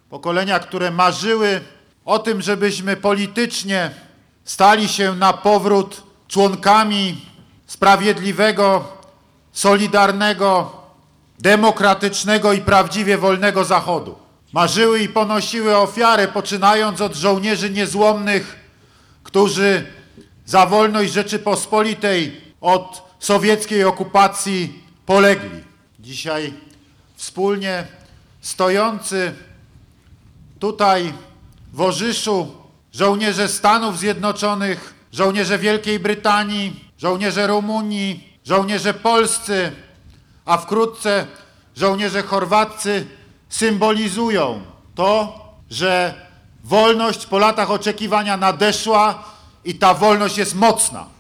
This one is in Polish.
Pokolenia, które marzyły o tym, żebyśmy politycznie stali się na powrót członkami sprawiedliwego, solidarnego, demokratycznego i prawdziwie wolnego Zachodu. Marzyły i ponosiły ofiarę, poczynając od żołnierzy niezłomnych, którzy za wolność Rzeczypospolitej od sowieckiej okupacji polegli. Dzisiaj wspólnie stojący tutaj w Orzyszu żołnierze Stanów Zjednoczonych, żołnierze Wielkiej Brytanii, żołnierze Rumunii, żołnierze polscy, a wkrótce żołnierze chorwaccy symbolizują to, że wolność po latach oczekiwania nadeszła i ta wolność jest mocna.